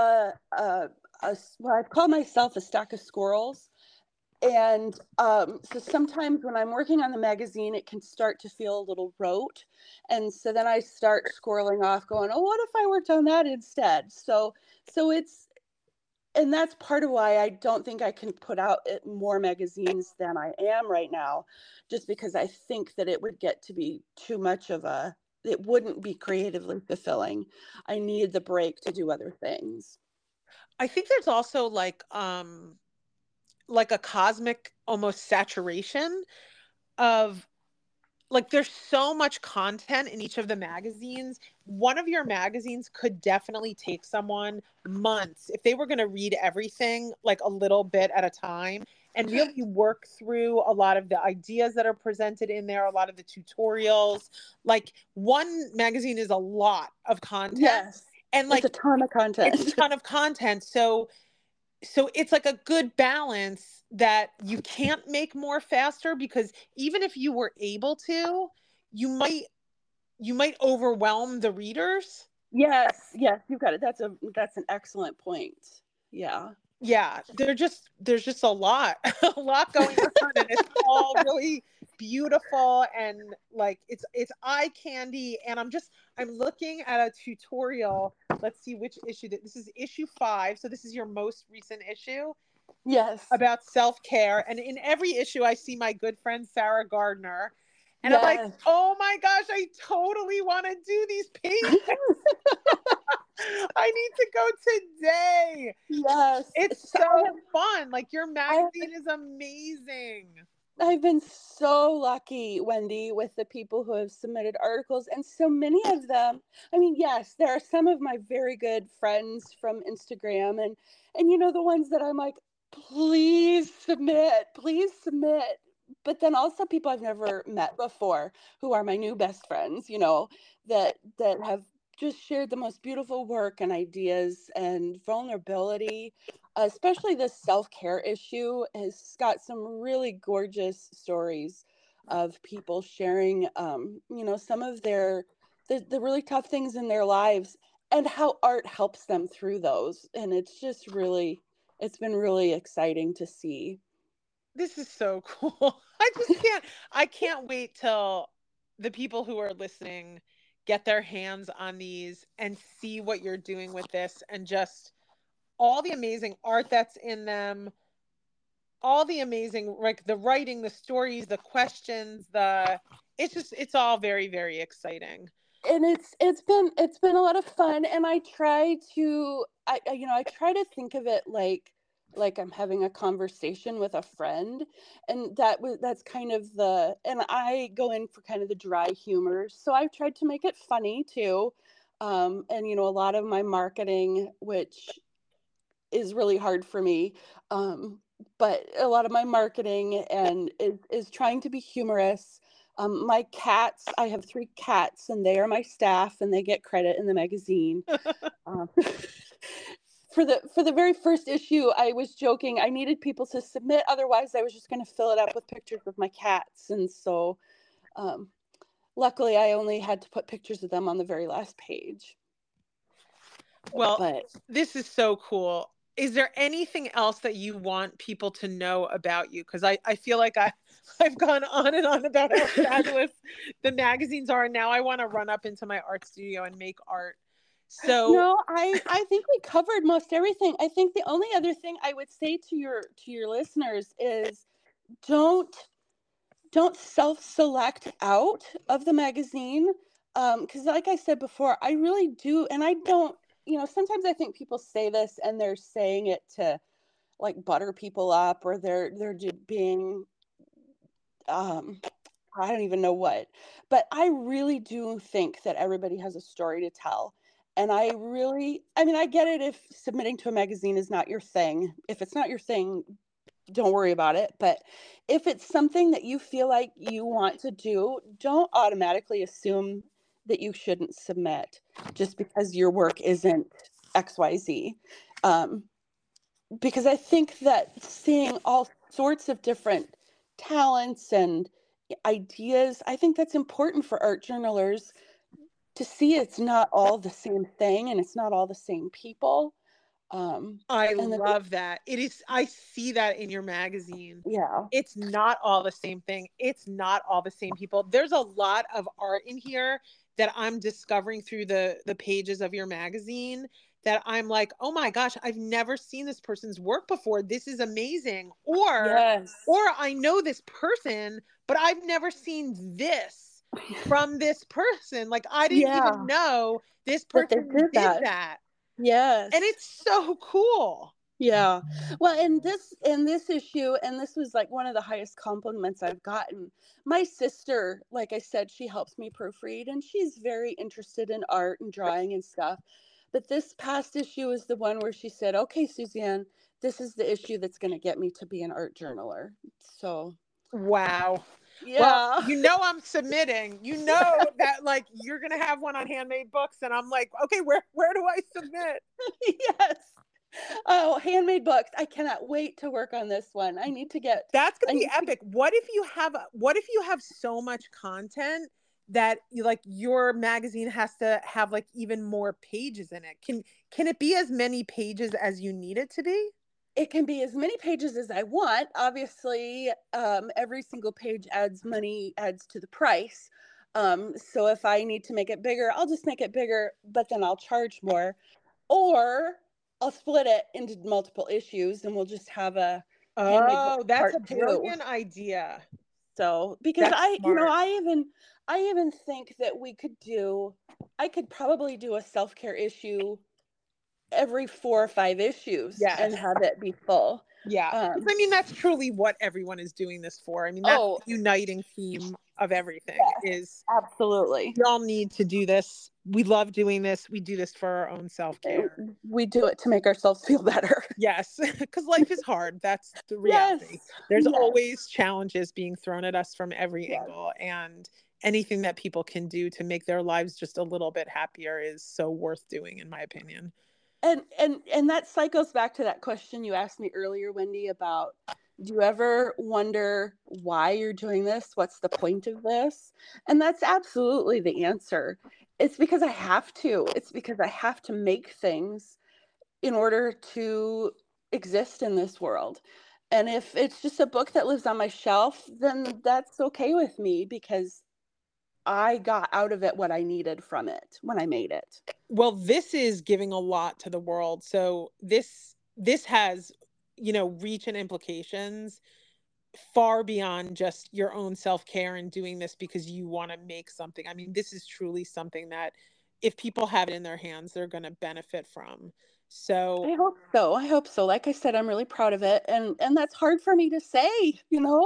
well, I call myself a stack of squirrels. And so sometimes when I'm working on the magazine, it can start to feel a little rote. And so then I start squirreling off, going, "Oh, what if I worked on that instead?" So it's and that's part of why I don't think I can put out more magazines than I am right now, just because I think that it would get to be too much of it wouldn't be creatively fulfilling. I need the break to do other things.
I think there's also like a cosmic almost saturation of like there's so much content in each of the magazines. One of your magazines could definitely take someone months if they were going to read everything like a little bit at a time and really work through a lot of the ideas that are presented in there, a lot of the tutorials. Like one magazine is a lot of content,
Yes.
and
It's
like
a ton of content.
it's a ton of content. So it's like a good balance that you can't make more faster, because even if you were able to, you might overwhelm the readers.
Yes, yes, you've got it. That's an excellent point. Yeah.
Yeah, there's just a lot a lot going on, and it's all really beautiful, and like it's eye candy. And I'm looking at a tutorial. Let's see which issue this is. Issue 5, so this is your most recent issue
Yes.
about self-care. And in every issue I see my good friend Sarah Gardner, and I'm like,
Yes.
oh my gosh, I totally want to do these pages. I need to go today.
Yes.
It's
So
so fun. Like your
I have,
magazine is amazing.
I've been so lucky, Wendy, with the people who have submitted articles, and so many of them. I mean, yes, there are some of my very good friends from Instagram, and the ones that I'm like, please submit, please submit. But then also people I've never met before who are my new best friends, that have just shared the most beautiful work and ideas and vulnerability. Especially this self-care issue has got some really gorgeous stories of people sharing some of the really tough things in their lives and how art helps them through those. And it's been really exciting to see.
This is so cool. I can't wait till the people who are listening get their hands on these and see what you're doing with this, and just all the amazing art that's in them, all the amazing, like the writing, the stories, the questions, it's all very, very exciting.
And it's been a lot of fun, and I try to think of it like I'm having a conversation with a friend, and that's kind of and I go in for kind of the dry humor, so I've tried to make it funny too. And a lot of my marketing, which is really hard for me, but a lot of my marketing and is trying to be humorous. My cats, I have 3 cats, and they are my staff, and they get credit in the magazine. Um, for the very first issue, I was joking. I needed people to submit, otherwise I was just going to fill it up with pictures of my cats. And so, um, luckily, I only had to put pictures of them on the very last page.
Well,
But
this is so cool. Is there anything else that you want people to know about you? Because I feel like I've gone on and on about how fabulous the magazines are, and now I want to run up into my art studio and make art. So,
no, I think we covered most everything. I think the only other thing I would say to your listeners is don't don't self-select out of the magazine, because like I said before, I really do. And I don't, sometimes I think people say this and they're saying it to like butter people up, or they're just being um I don't even know what. But I really do think that everybody has a story to tell. And I mean, I get it if submitting to a magazine is not your thing. If it's not your thing, don't worry about it. But if it's something that you feel like you want to do, don't automatically assume that you shouldn't submit just because your work isn't XYZ. Um, because I think that seeing all sorts of different talents and ideas, I think that's important for art journalers to see it's not all the same thing and it's not all the same people.
I
And that,
love that. I see that in your magazine.
yeah,
It's not all the same thing. It's not all the same people. There's a lot of art in here that I'm discovering through the pages of your magazine, that I'm like, "Oh my gosh, I've never seen this person's work before. This is amazing."
yes,
Or I know this person, but I've never seen this from this person. Like I didn't even
yeah,
know this
that they
person
did
did
that.
that. And
Yes.
it's so cool.
Yeah. Well, in this issue, and this was like one of the highest compliments I've gotten. My sister, like I said, she helps me proofread and she's very interested in art and drawing and stuff. But this past issue is the one where she said, "Okay, Suzanne, this is the issue that's going to get me to be an art journaler." So,
Wow. Well,
yeah.
I'm submitting. That like you're gonna have one on Handmade Books, and I'm like, okay, where do I submit?
Yes. Oh, handmade books. I cannot wait to work on this one.
That's
I
gonna be
need to
epic. What if you have so much content that you like your magazine has to have like even more pages in it? Can it be as many pages as you need it to be?
It can be as many pages as I want. Obviously, every single page adds to the price. So if I need to make it bigger, I'll just make it bigger, but then I'll charge more. Or I'll split it into multiple issues and we'll just have a handmade book
Oh, that's a
part two.
brilliant idea.
So because
That's smart.
I even think that I could probably do a self-care issue every 4 or 5 issues and
Yes.
have it be full.
Yeah. Because
Um,
I mean, that's truly what everyone is doing this for. I mean, that's
oh,
the uniting theme of everything
yes,
is
absolutely.
we all need to do this. We love doing this. We do this for our own self-care.
We do it to make ourselves feel better.
Yes, because life is hard. That's the
Yes,
reality. There's
yes,
always challenges being thrown at us from every
yes.
angle, and anything that people can do to make their lives just a little bit happier is so worth doing, in my opinion.
And that cycles back to that question you asked me earlier, Wendy, about do you ever wonder why you're doing this? What's the point of this? And that's absolutely the answer. It's because I have to. It's because I have to make things in order to exist in this world. And if it's just a book that lives on my shelf, then that's okay with me because I got out of it what I needed from it when I made it.
Well, this is giving a lot to the world. So this has, reach and implications far beyond just your own self-care and doing this because you want to make something. I mean, this is truly something that if people have it in their hands, they're going to benefit from. So
I hope so. I hope so. Like I said, I'm really proud of it, and that's hard for me to say.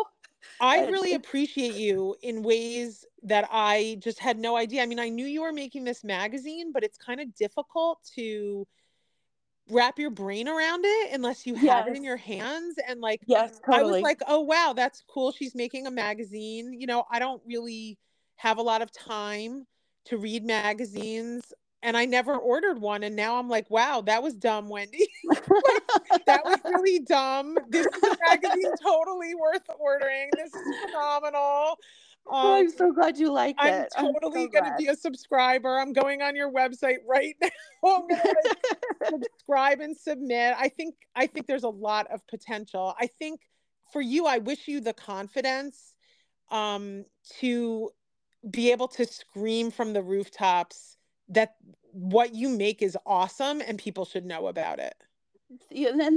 I
Uh,
really
it-
appreciate you in ways that I just had no idea. I mean, I knew you were making this magazine, but it's kind of difficult to wrap your brain around it unless you have it
yes,
in your hands. And like,
yes,
I was
totally.
like, oh, wow, that's cool. She's making a magazine. I don't really have a lot of time to read magazines. And I never ordered one. And now I'm like, wow, that was dumb, Wendy. Like, that was really dumb. This is a magazine totally worth ordering. This is phenomenal.
Well,
Um,
I'm so glad you like
I'm
it. I'm
totally
so
going to
glad.
be a subscriber. I'm going on your website right now. I'm going to like subscribe and submit. I think there's a lot of potential. I think for you, I wish you the confidence to be able to scream from the rooftops that what you make is awesome and people should know about it.
Yeah, and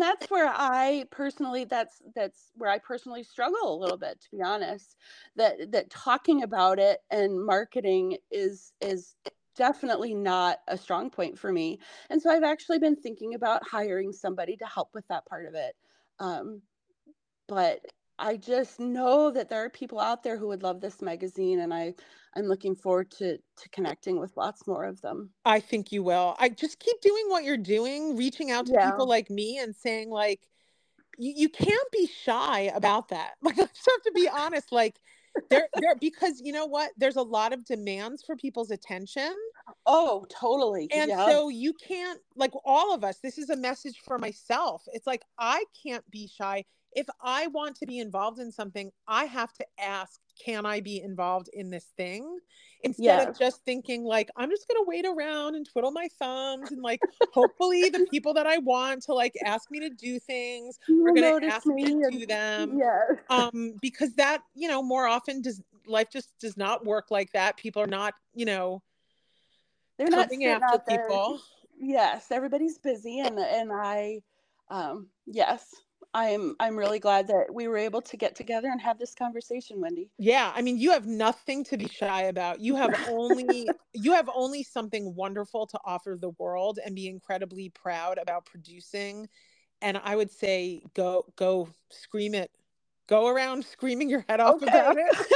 that's where I personally struggle a little bit, to be honest. That talking about it and marketing is definitely not a strong point for me. And so I've actually been thinking about hiring somebody to help with that part of it. Um, but I just know that there are people out there who would love this magazine, and I'm looking forward to connecting with lots more of them.
I think you will. I just keep doing what you're doing, reaching out to
Yeah.
people like me and saying like you can't be shy about that. Like I just have to be honest. Like there because you know what? There's a lot of demands for people's attention.
Oh, totally.
And
Yeah.
so you can't, like all of us, this is a message for myself. It's like I can't be shy. If I want to be involved in something, I have to ask, can I be involved in this thing? Instead of
Yes.
just thinking like, I'm just going to wait around and twiddle my thumbs and like, hopefully the people that I want to like ask me to do things
You
are
will
going to
notice
ask me to
me and
do them.
yes.
Because that, more often life just does not work like that. People are not,
They're not
coming
sitting
after
out there.
people.
Yes, everybody's busy and yes. I'm really glad that we were able to get together and have this conversation, Wendy.
Yeah, I mean, you have nothing to be shy about. You have only something wonderful to offer the world and be incredibly proud about producing And I would say, go scream it. Go around screaming your head off
Okay.
about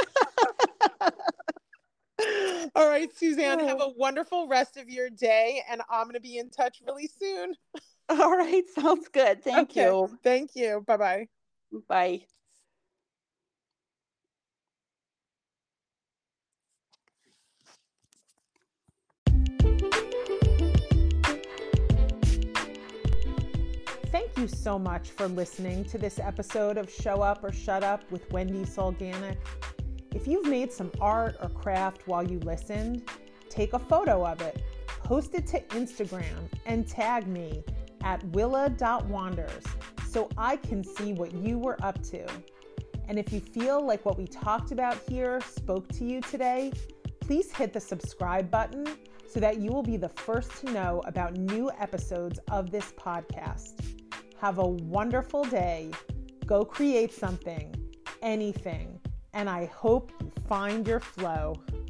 it. All right, Suzanne, have a wonderful rest of your day. And I'm going to be in touch really soon.
All right. Sounds good. Thank you.
Thank you. Bye-bye.
Bye.
Thank you so much for listening to this episode of Show Up or Shut Up with Wendy Solganic. If you've made some art or craft while you listened, take a photo of it, post it to Instagram, and tag me at willa.wanders so I can see what you were up to. And if you feel like what we talked about here spoke to you today, please hit the subscribe button so that you will be the first to know about new episodes of this podcast. Have a wonderful day. Go create something, anything, and I hope you find your flow.